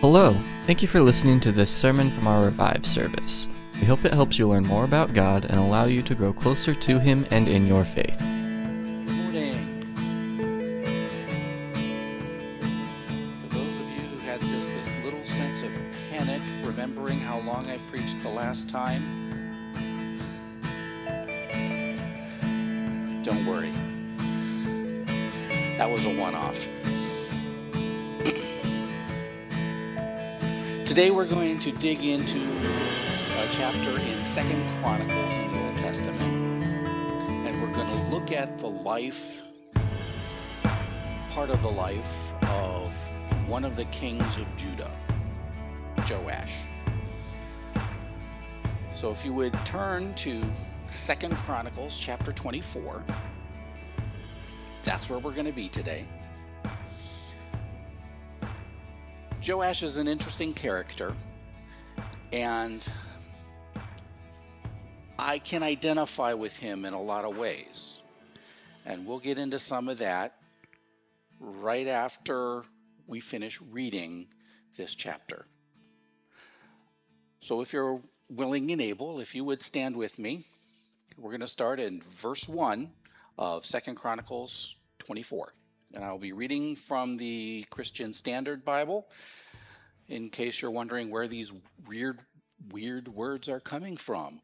Hello, thank you for listening to this sermon from our Revive service. We hope it helps you learn more about God and allow you to grow closer to Him and in your faith. Good morning. For those of you who had just this little sense of panic, remembering how long I preached the last time, don't worry. That was a one-off. Today we're going to dig into a chapter in 2 Chronicles in the Old Testament, and we're going to look at the life, part of the life of one of the kings of Judah, Joash. So if you would turn to 2 Chronicles chapter 24, that's where we're going to be today. Joash is an interesting character, and I can identify with him in a lot of ways. And we'll get into some of that right after we finish reading this chapter. So if you're willing and able, if you would stand with me, we're going to start in verse 1 of 2 Chronicles 24. And I'll be reading from the Christian Standard Bible, in case you're wondering where these weird words are coming from.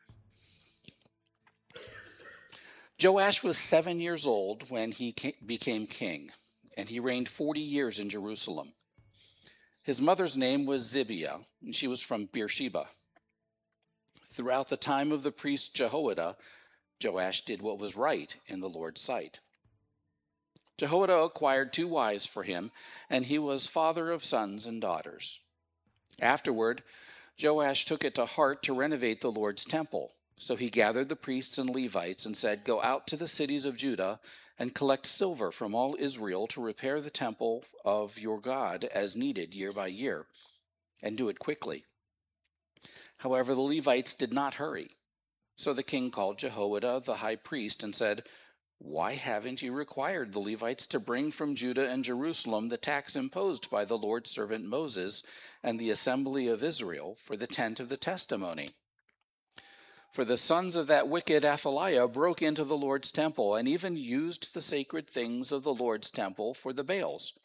Joash was 7 years old when he became king, and he reigned 40 years in Jerusalem. His mother's name was Zibiah, and she was from Beersheba. Throughout the time of the priest Jehoiada, Joash did what was right in the Lord's sight. Jehoiada acquired 2 wives for him, and he was father of sons and daughters. Afterward, Joash took it to heart to renovate the Lord's temple. So he gathered the priests and Levites and said, "Go out to the cities of Judah and collect silver from all Israel to repair the temple of your God as needed year by year, and do it quickly." However, the Levites did not hurry. So the king called Jehoiada the high priest and said, "Why haven't you required the Levites to bring from Judah and Jerusalem the tax imposed by the Lord's servant Moses and the assembly of Israel for the tent of the testimony? For the sons of that wicked Athaliah broke into the Lord's temple and even used the sacred things of the Lord's temple for the Baals."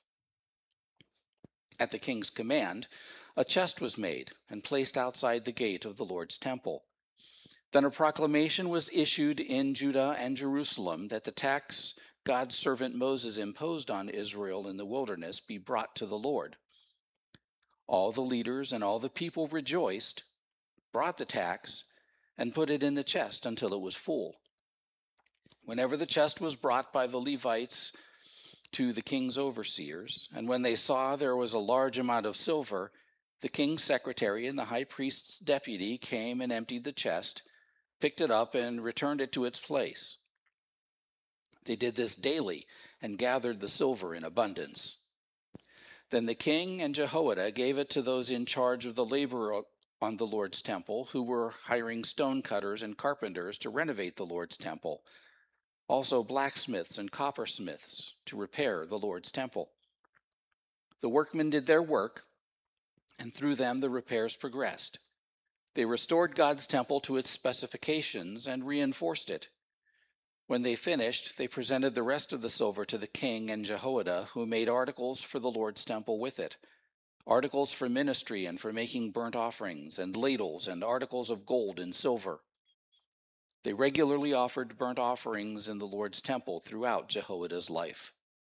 At the king's command, a chest was made and placed outside the gate of the Lord's temple. Then a proclamation was issued in Judah and Jerusalem that the tax God's servant Moses imposed on Israel in the wilderness be brought to the Lord. All the leaders and all the people rejoiced, brought the tax, and put it in the chest until it was full. Whenever the chest was brought by the Levites to the king's overseers, and when they saw there was a large amount of silver, the king's secretary and the high priest's deputy came and emptied the chest, picked it up, and returned it to its place. They did this daily and gathered the silver in abundance. Then the king and Jehoiada gave it to those in charge of the labor on the Lord's temple, who were hiring stone cutters and carpenters to renovate the Lord's temple, also blacksmiths and coppersmiths to repair the Lord's temple. The workmen did their work, and through them the repairs progressed. They restored God's temple to its specifications and reinforced it. When they finished, they presented the rest of the silver to the king and Jehoiada, who made articles for the Lord's temple with it, articles for ministry and for making burnt offerings, and ladles and articles of gold and silver. They regularly offered burnt offerings in the Lord's temple throughout Jehoiada's life.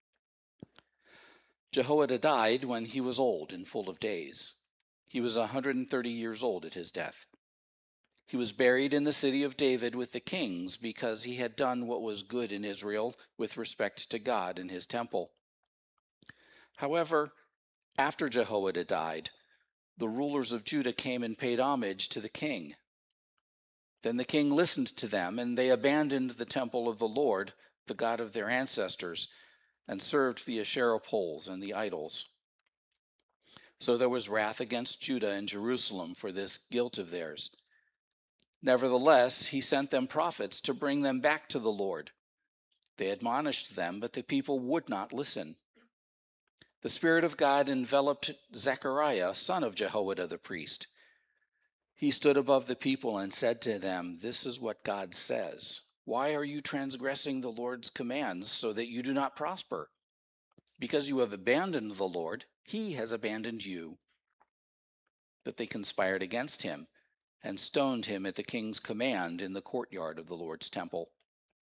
Jehoiada died when he was old and full of days. He was 130 years old at his death. He was buried in the city of David with the kings because he had done what was good in Israel with respect to God and his temple. However, after Jehoiada died, the rulers of Judah came and paid homage to the king. Then the king listened to them, and they abandoned the temple of the Lord, the God of their ancestors, and served the Asherah poles and the idols. So there was wrath against Judah and Jerusalem for this guilt of theirs. Nevertheless, he sent them prophets to bring them back to the Lord. They admonished them, but the people would not listen. The Spirit of God enveloped Zechariah, son of Jehoiada the priest. He stood above the people and said to them, "This is what God says. Why are you transgressing the Lord's commands so that you do not prosper? Because you have abandoned the Lord, he has abandoned you." But they conspired against him and stoned him at the king's command in the courtyard of the Lord's temple.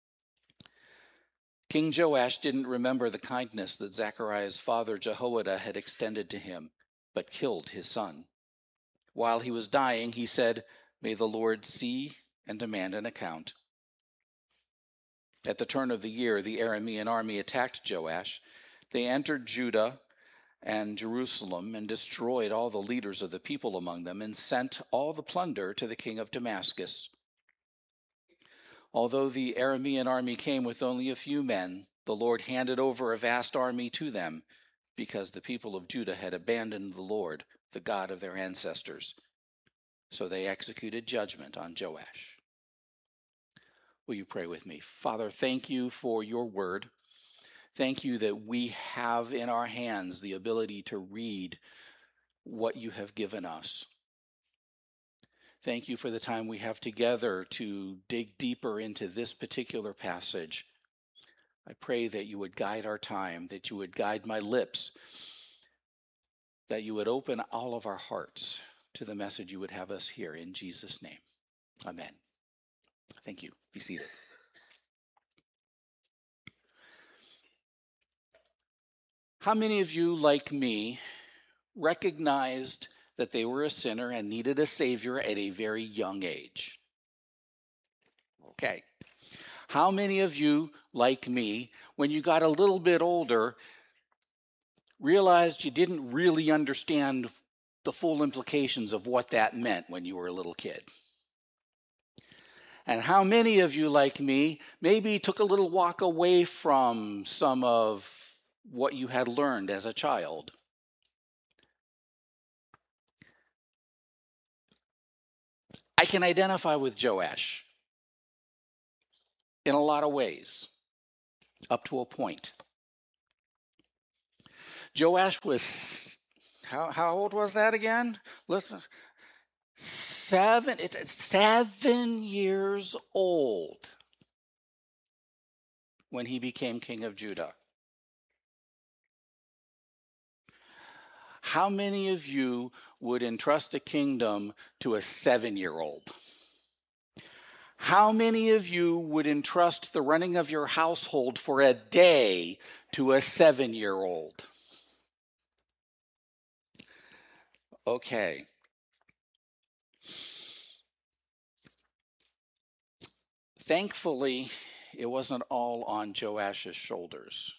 King Joash didn't remember the kindness that Zechariah's father Jehoiada had extended to him, but killed his son. While he was dying, he said, "May the Lord see and demand an account." At the turn of the year, the Aramean army attacked Joash. They entered Judah and Jerusalem and destroyed all the leaders of the people among them and sent all the plunder to the king of Damascus. Although the Aramean army came with only a few men, the Lord handed over a vast army to them because the people of Judah had abandoned the Lord, the God of their ancestors. So they executed judgment on Joash. Will you pray with me? Father, thank you for your word. Thank you that we have in our hands the ability to read what you have given us. Thank you for the time we have together to dig deeper into this particular passage. I pray that you would guide our time, that you would guide my lips, that you would open all of our hearts to the message you would have us hear. In Jesus' name, amen. Thank you. Be seated. How many of you, like me, recognized that they were a sinner and needed a Savior at a very young age? Okay. How many of you, like me, when you got a little bit older, realized you didn't really understand the full implications of what that meant when you were a little kid? And how many of you, like me, maybe took a little walk away from some of what you had learned as a child? I can identify with Joash in a lot of ways, up to a point. Joash was, how old was that again? Listen, it's 7 years old when he became king of Judah. How many of you would entrust a kingdom to a 7-year-old? How many of you would entrust the running of your household for a day to a 7-year-old? Okay. Thankfully, it wasn't all on Joash's shoulders.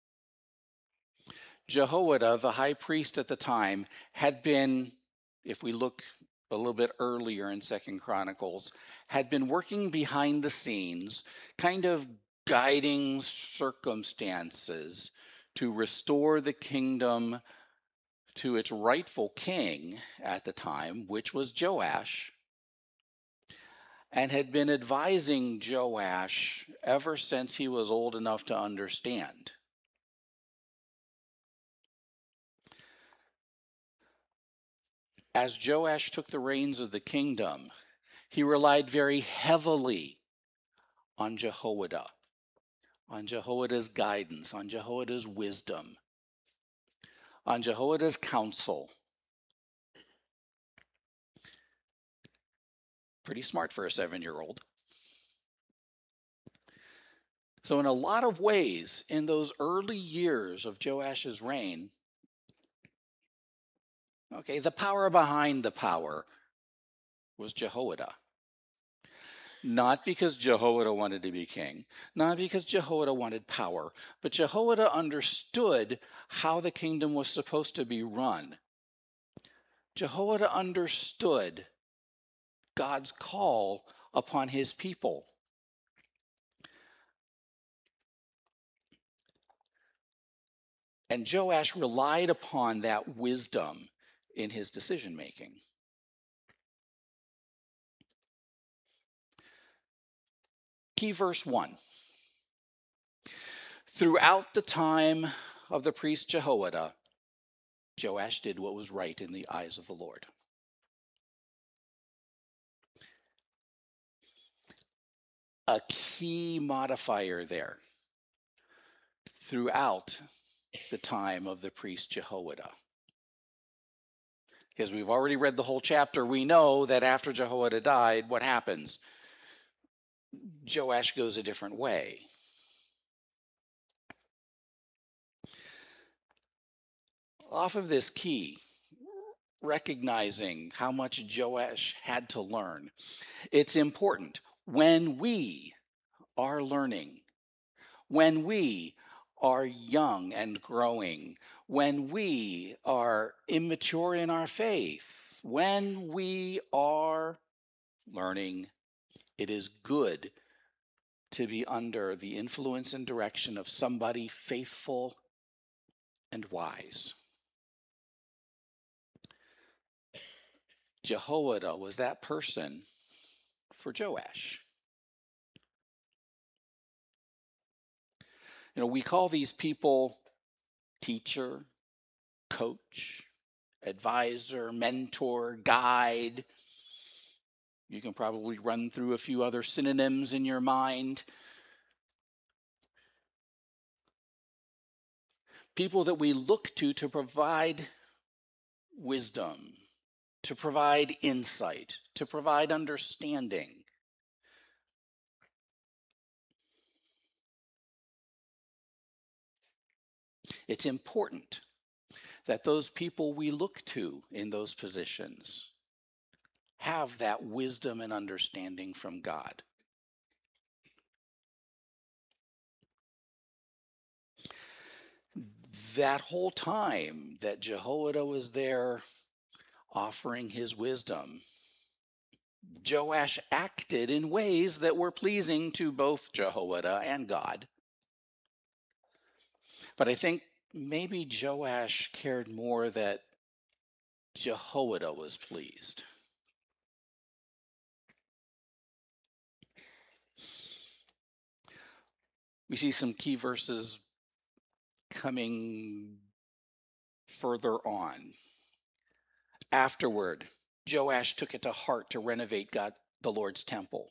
Jehoiada, the high priest at the time, had been, if we look a little bit earlier in 2 Chronicles, had been working behind the scenes, kind of guiding circumstances to restore the kingdom to its rightful king at the time, which was Joash, and had been advising Joash ever since he was old enough to understand. As Joash took the reins of the kingdom, he relied very heavily on Jehoiada, on Jehoiada's guidance, on Jehoiada's wisdom, on Jehoiada's counsel. Pretty smart for a 7-year-old. So in a lot of ways, in those early years of Joash's reign, okay, the power behind the power was Jehoiada. Not because Jehoiada wanted to be king, not because Jehoiada wanted power, but Jehoiada understood how the kingdom was supposed to be run. Jehoiada understood God's call upon his people. And Joash relied upon that wisdom in his decision making. Key verse 1. Throughout the time of the priest Jehoiada, Joash did what was right in the eyes of the Lord. A key modifier there throughout the time of the priest Jehoiada. Because we've already read the whole chapter, we know that after Jehoiada died, what happens? Joash goes a different way. Off of this key, recognizing how much Joash had to learn, it's important when we are learning, when we are young and growing, when we are immature in our faith, when we are learning, it is good to be under the influence and direction of somebody faithful and wise. Jehoiada was that person for Joash. We call these people teacher, coach, advisor, mentor, guide. You can probably run through a few other synonyms in your mind. People that we look to provide wisdom, to provide insight, to provide understanding. It's important that those people we look to in those positions have that wisdom and understanding from God. That whole time that Jehoiada was there offering his wisdom, Joash acted in ways that were pleasing to both Jehoiada and God. But I think maybe Joash cared more that Jehoiada was pleased. We see some key verses coming further on. Afterward, Joash took it to heart to renovate the Lord's temple.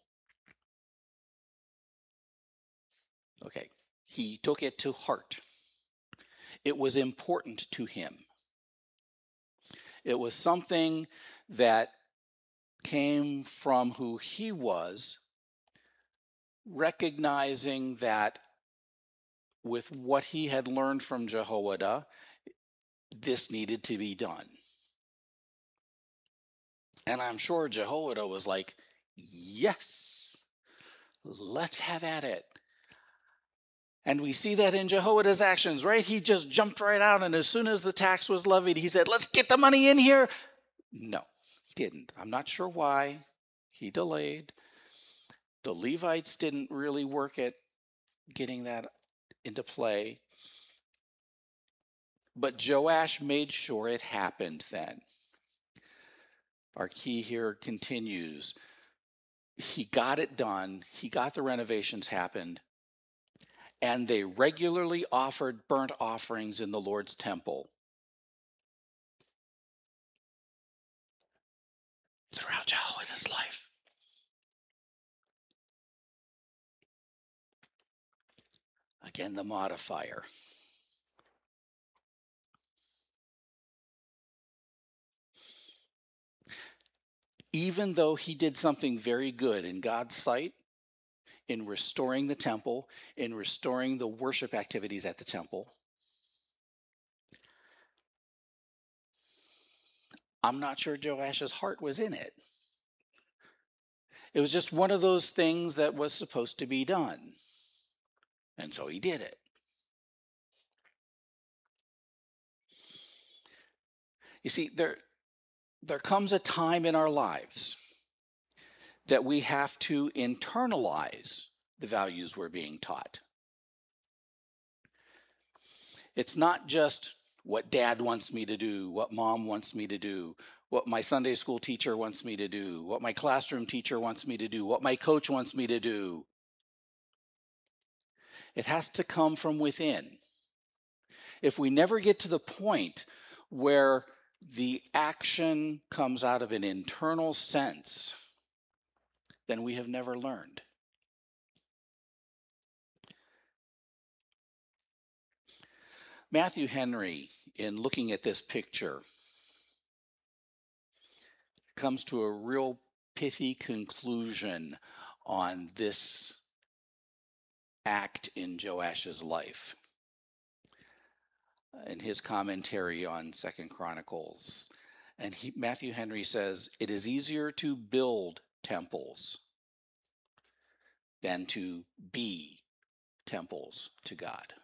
Okay, he took it to heart. It was important to him. It was something that came from who he was, recognizing that with what he had learned from Jehoiada, this needed to be done. And I'm sure Jehoiada was like, yes, let's have at it. And we see that in Jehoiada's actions, right? He just jumped right out, and as soon as the tax was levied, he said, let's get the money in here. No, he didn't. I'm not sure why. He delayed. The Levites didn't really work at getting that into play. But Joash made sure it happened then. Our key here continues. He got it done. He got the renovations happened. And they regularly offered burnt offerings in the Lord's temple throughout Jehoiada's life. Again, the modifier. Even though he did something very good in God's sight, in restoring the temple, in restoring the worship activities at the temple, I'm not sure Joash's heart was in it. It was just one of those things that was supposed to be done. And so he did it. You see, there comes a time in our lives that we have to internalize the values we're being taught. It's not just what dad wants me to do, what mom wants me to do, what my Sunday school teacher wants me to do, what my classroom teacher wants me to do, what my coach wants me to do. It has to come from within. If we never get to the point where the action comes out of an internal sense, then we have never learned. Matthew Henry, in looking at this picture, comes to a real pithy conclusion on this act in Joash's life. In his commentary on 2 Chronicles, and Matthew Henry says, "It is easier to build temples than to be temples to God."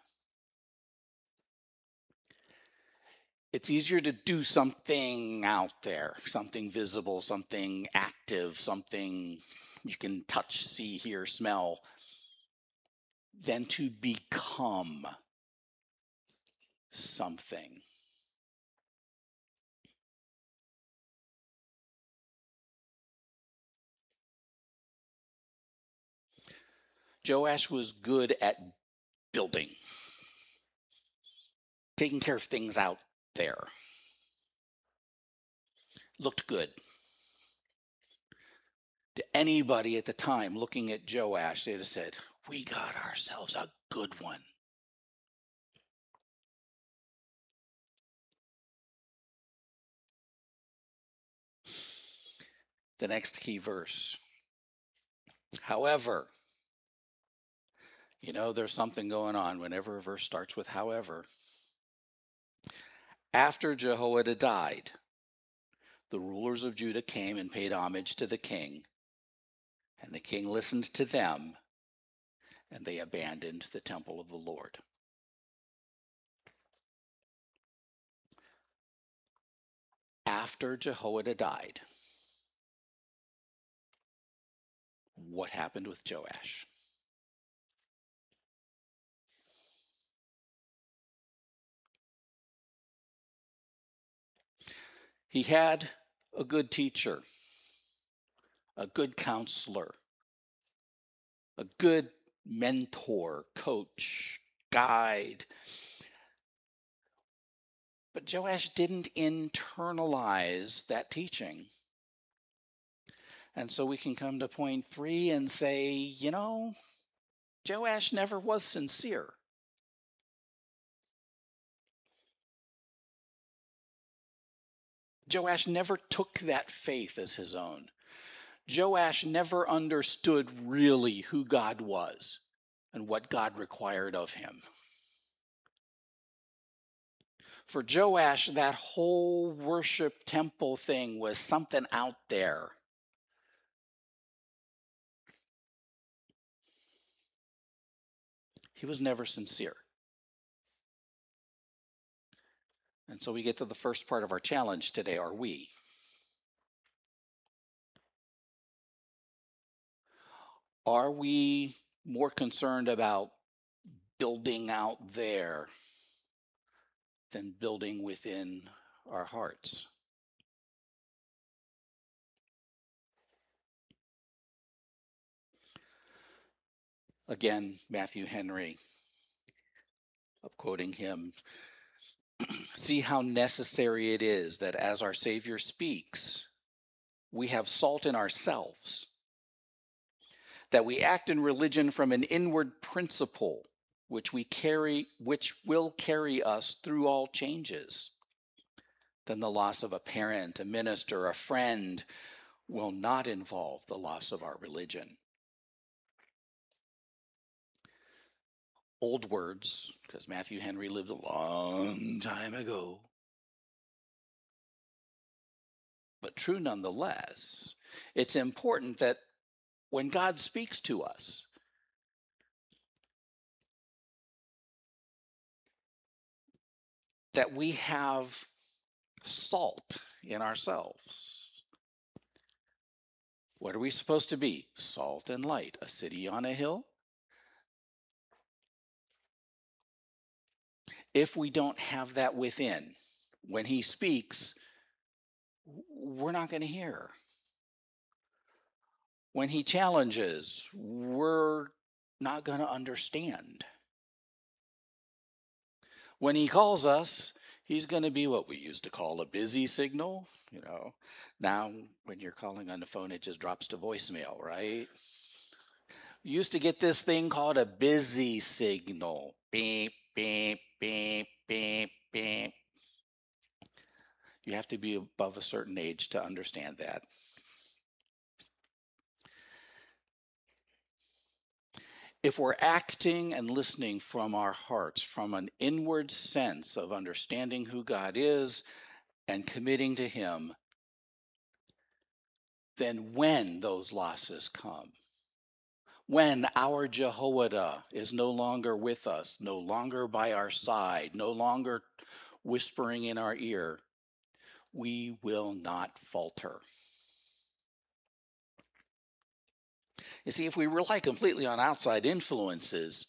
It's easier to do something out there, something visible, something active, something you can touch, see, hear, smell, than to become something. Joash was good at building, taking care of things out there. Looked good. To anybody at the time looking at Joash, they'd have said, "We got ourselves a good one." The next key verse. However, there's something going on whenever a verse starts with however. After Jehoiada died, the rulers of Judah came and paid homage to the king, and the king listened to them, and they abandoned the temple of the Lord. After Jehoiada died, what happened with Joash? He had a good teacher, a good counselor, a good mentor, coach, guide. But Joash didn't internalize that teaching. And so we can come to point 3 and say, Joash never was sincere. Joash never took that faith as his own. Joash never understood really who God was and what God required of him. For Joash, that whole worship temple thing was something out there. He was never sincere. And so we get to the first part of our challenge today, are we? Are we more concerned about building out there than building within our hearts? Again, Matthew Henry, I'm quoting him, "See how necessary it is that as our Savior speaks, we have salt in ourselves, that we act in religion from an inward principle which will carry us through all changes. Then the loss of a parent, a minister, a friend will not involve the loss of our religion." Old words, because Matthew Henry lived a long time ago, but true nonetheless. It's important that when God speaks to us, that we have salt in ourselves. What are we supposed to be? Salt and light, a city on a hill. If we don't have that within, when he speaks, we're not going to hear. When he challenges, we're not going to understand. When he calls us, He's going to be what we used to call a busy signal. Now when you're calling on the phone, it just drops to voicemail, right? You used to get this thing called a busy signal. Beep, beep, beep, beep, beep. You have to be above a certain age to understand that. If we're acting and listening from our hearts, from an inward sense of understanding who God is and committing to Him, then when those losses come, when our Jehoiada is no longer with us, no longer by our side, no longer whispering in our ear, we will not falter. You see, if we rely completely on outside influences,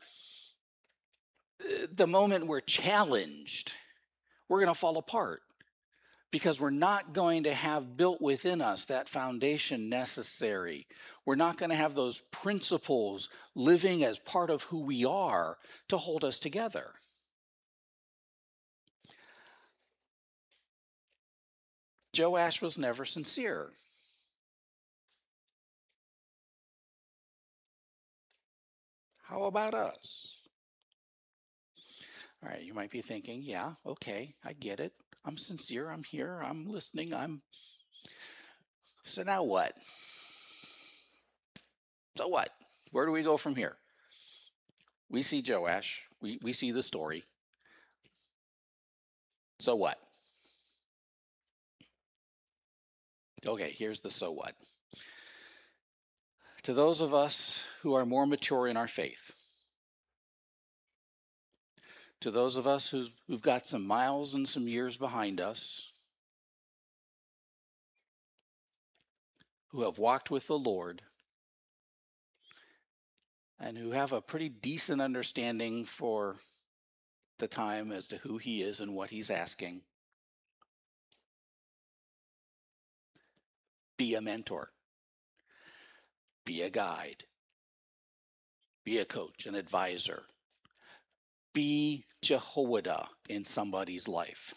the moment we're challenged, we're going to fall apart because we're not going to have built within us that foundation necessary. We're not going to have those principles living as part of who we are to hold us together. Joash was never sincere. How about us? All right, you might be thinking, yeah, okay, I get it. I'm sincere, I'm here, I'm listening, So now what? So what? Where do we go from here? We see Joash, we see the story. So what? Okay, here's the so what. To those of us who are more mature in our faith, to those of us who've got some miles and some years behind us, who have walked with the Lord, and who have a pretty decent understanding for the time as to who He is and what He's asking, be a mentor, be a guide, be a coach, an advisor, be Jehoiada in somebody's life.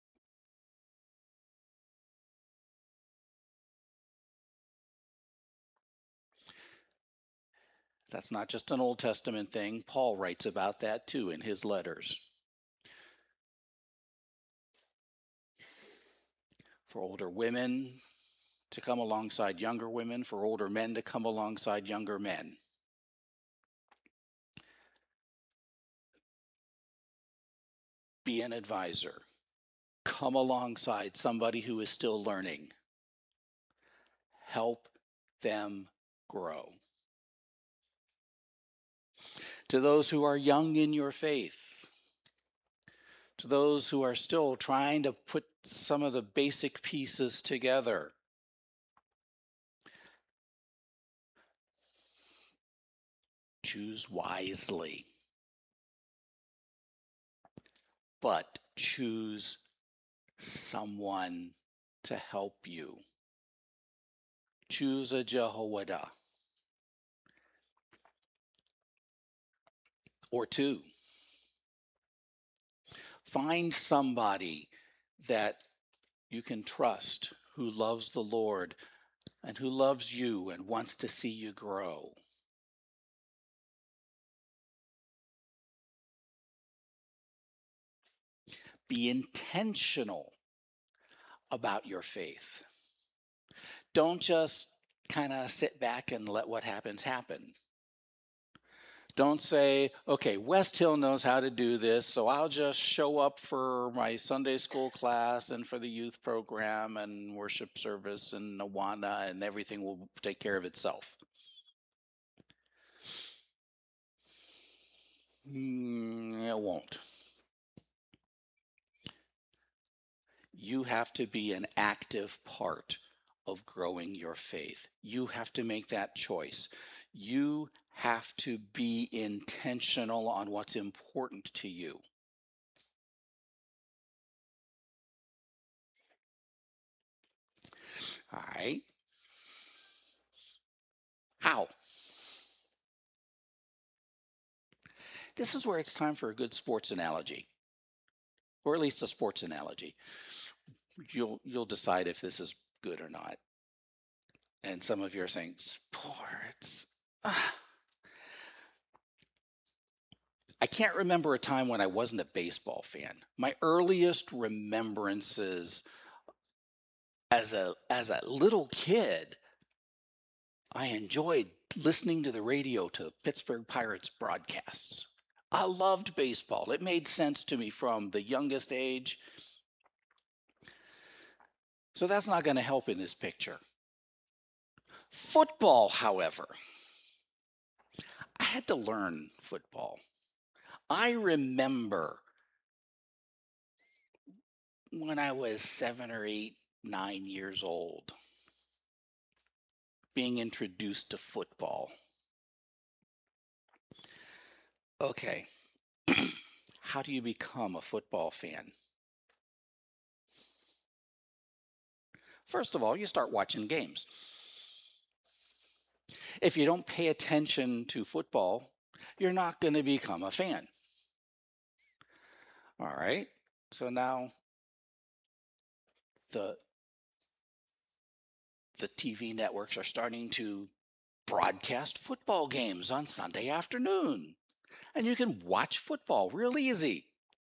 That's not just an Old Testament thing. Paul writes about that too in his letters. For older women to come alongside younger women, for older men to come alongside younger men. Be an advisor. Come alongside somebody who is still learning. Help them grow. To those who are young in your faith, to those who are still trying to put some of the basic pieces together, choose wisely, but choose someone to help you. Choose a Jehoiada or two. Find somebody that you can trust who loves the Lord and who loves you and wants to see you grow. Be intentional about your faith. Don't just kind of sit back and let what happens happen. Don't say, okay, West Hill knows how to do this, so I'll just show up for my Sunday school class and for the youth program and worship service and Awana, and everything will take care of itself. It won't. You have to be an active part of growing your faith. You have to make that choice. You have to be intentional on what's important to you. All right. How? This is where it's time for a good sports analogy. or at least a sports analogy. You'll decide if this is good or not. And some of you are saying, sports. I can't remember a time when I wasn't a baseball fan. My earliest remembrances as a little kid, I enjoyed listening to the radio to Pittsburgh Pirates broadcasts. I loved baseball. It made sense to me from the youngest age. So that's not going to help in this picture. Football, however, I had to learn football. I remember when I was 7 or 8, 9 years old, being introduced to football. Okay, how do you become a football fan? First of all, you start watching games. If you don't pay attention to football, you're not going to become a fan. All right, so now the TV networks are starting to broadcast football games on Sunday afternoon. And you can watch football real easy.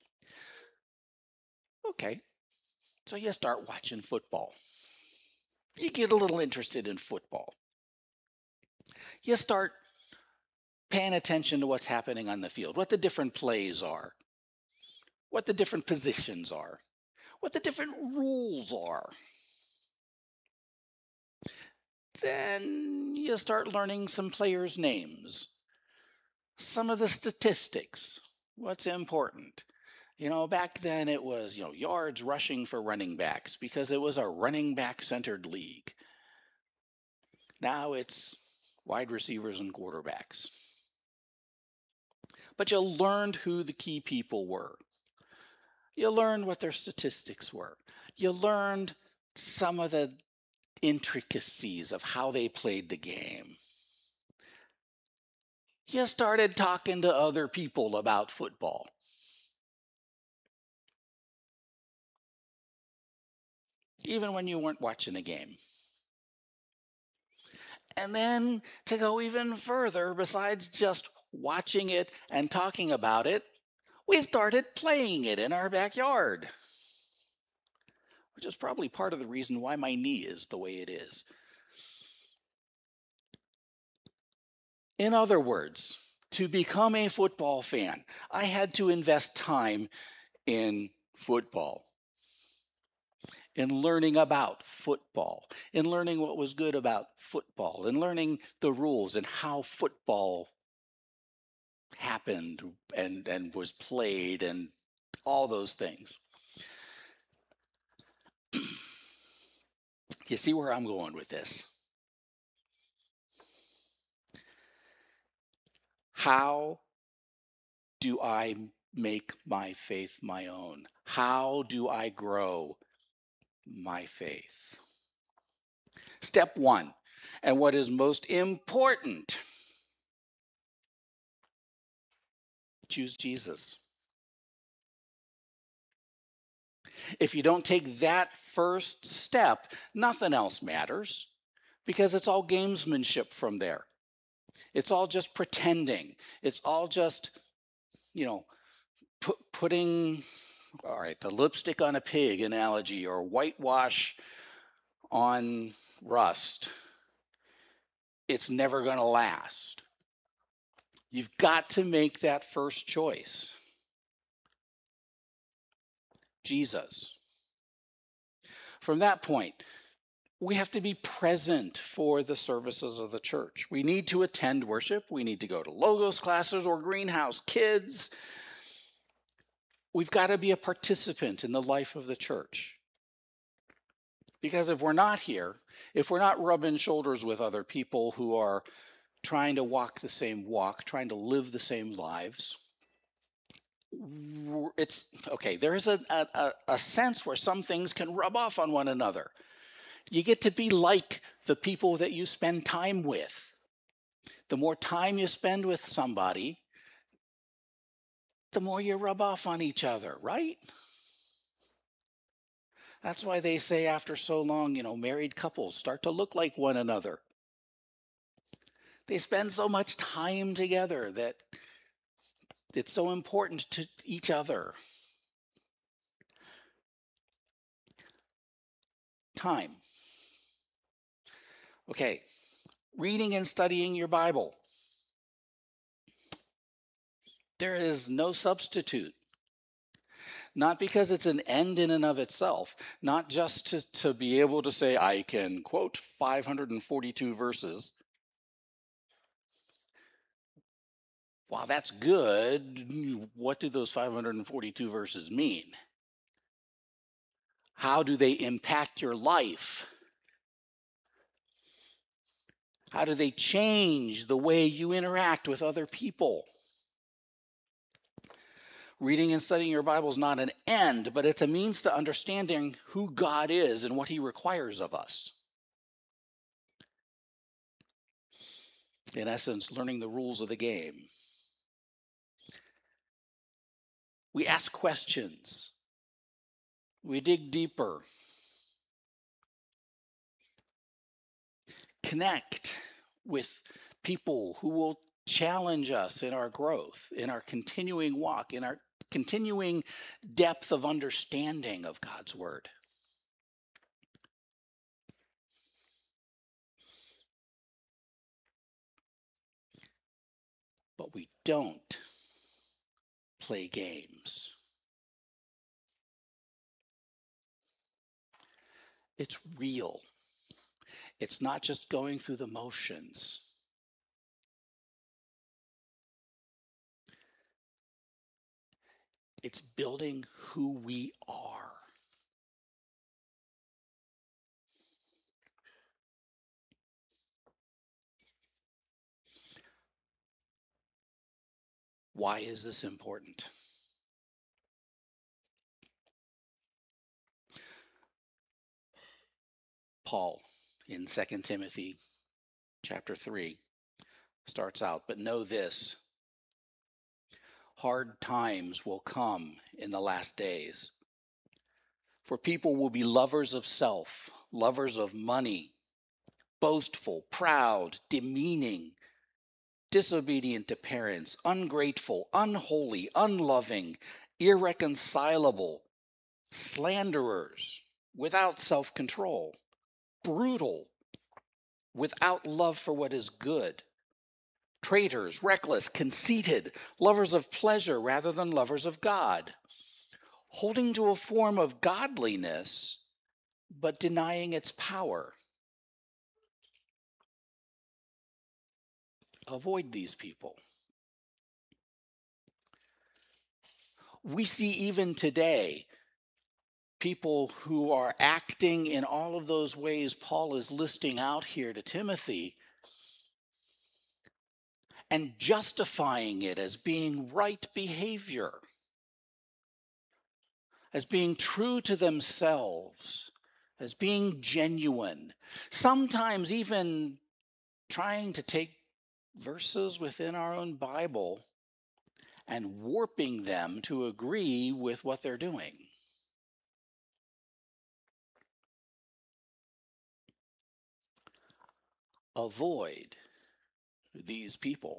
Okay, so you start watching football. You get a little interested in football. You start paying attention to what's happening on the field, what the different plays are, what the different positions are, what the different rules are. Then you start learning some players' names, some of the statistics, what's important. Back then it was, yards rushing for running backs because it was a running back-centered league. Now it's wide receivers and quarterbacks. But you learned who the key people were. You learned what their statistics were. You learned some of the intricacies of how they played the game. You started talking to other people about football. Even when you weren't watching a game. And then to go even further, besides just watching it and talking about it, we started playing it in our backyard. Which is probably part of the reason why my knee is the way it is. In other words, to become a football fan, I had to invest time in football, in learning about football, in learning what was good about football, in learning the rules and how football happened and was played and all those things. You see where I'm going with this? How do I make my faith my own? How do I grow my faith? Step 1, and what is most important, choose Jesus. If you don't take that first step, nothing else matters because it's all gamesmanship from there. It's all just pretending. It's all just, putting, all right, the lipstick on a pig analogy or whitewash on rust. It's never going to last. You've got to make that first choice. Jesus. From that point, we have to be present for the services of the church. We need to attend worship. We need to go to Logos classes or Greenhouse Kids. We've got to be a participant in the life of the church. Because if we're not here, if we're not rubbing shoulders with other people who are trying to walk the same walk, trying to live the same lives, it's okay. There is a sense where some things can rub off on one another. You get to be like the people that you spend time with. The more time you spend with somebody, the more you rub off on each other, right? That's why they say after so long, married couples start to look like one another. They spend so much time together that it's so important to each other. Time. Okay, reading and studying your Bible. There is no substitute. Not because it's an end in and of itself, not just to be able to say, I can quote 542 verses. While that's good, what do those 542 verses mean? How do they impact your life? How do they change the way you interact with other people? Reading and studying your Bible is not an end, but it's a means to understanding who God is and what he requires of us. In essence, learning the rules of the game. We ask questions. We dig deeper. Connect with people who will challenge us in our growth, in our continuing walk, in our continuing depth of understanding of God's Word. But we don't play games. It's real. It's not just going through the motions. It's building who we are. Why is this important? Paul in 2 Timothy chapter 3 starts out, but know this, hard times will come in the last days. For people will be lovers of self, lovers of money, boastful, proud, demeaning, disobedient to parents, ungrateful, unholy, unloving, irreconcilable, slanderers, without self-control, brutal, without love for what is good, traitors, reckless, conceited, lovers of pleasure rather than lovers of God, holding to a form of godliness, but denying its power. Avoid these people. We see even today people who are acting in all of those ways Paul is listing out here to Timothy and justifying it as being right behavior, as being true to themselves, as being genuine, sometimes even trying to take verses within our own Bible and warping them to agree with what they're doing. Avoid these people.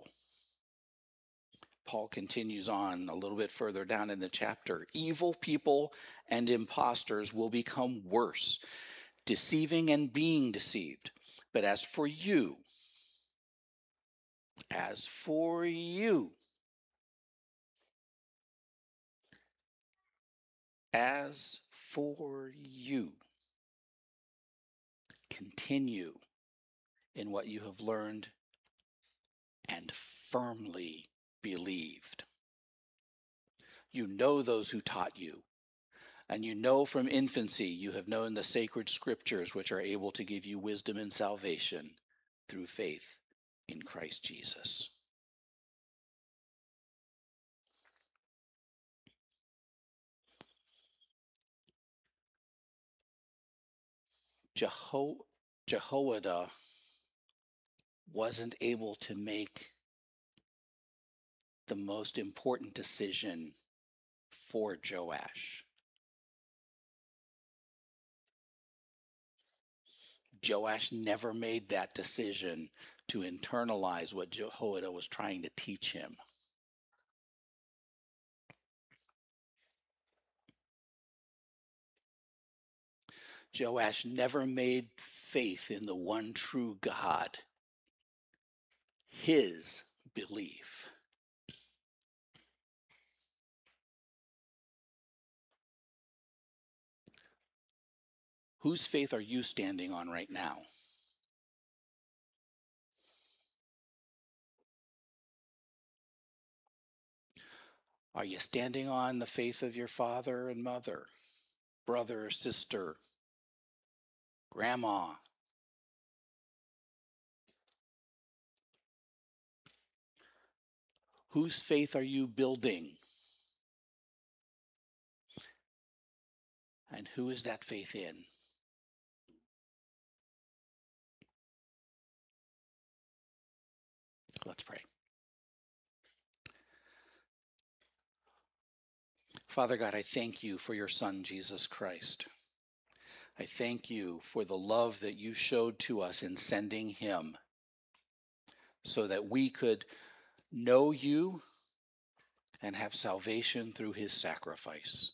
Paul continues on a little bit further down in the chapter. Evil people and impostors will become worse, deceiving and being deceived. But as for you, continue in what you have learned and firmly believed. You know those who taught you, and you know from infancy you have known the sacred scriptures which are able to give you wisdom and salvation through faith in Christ Jesus. Jehoiada wasn't able to make the most important decision for Joash. Joash never made that decision to internalize what Jehoiada was trying to teach him. Joash never made faith in the one true God his belief. Whose faith are you standing on right now? Are you standing on the faith of your father and mother, brother or sister, grandma? Whose faith are you building? And who is that faith in? Let's pray. Father God, I thank you for your Son, Jesus Christ. I thank you for the love that you showed to us in sending him so that we could know you and have salvation through his sacrifice.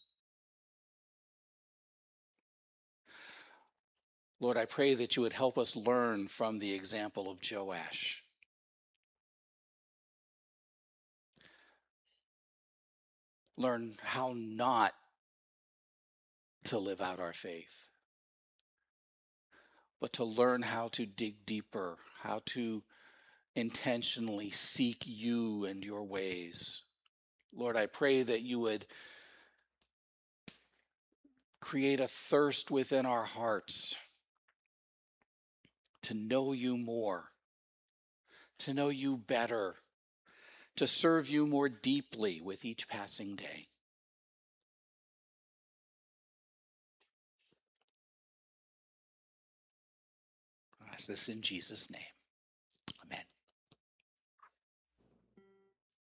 Lord, I pray that you would help us learn from the example of Joash. Learn how not to live out our faith, but to learn how to dig deeper, how to intentionally seek you and your ways. Lord, I pray that you would create a thirst within our hearts to know you more, to know you better, to serve you more deeply with each passing day. I ask this in Jesus' name.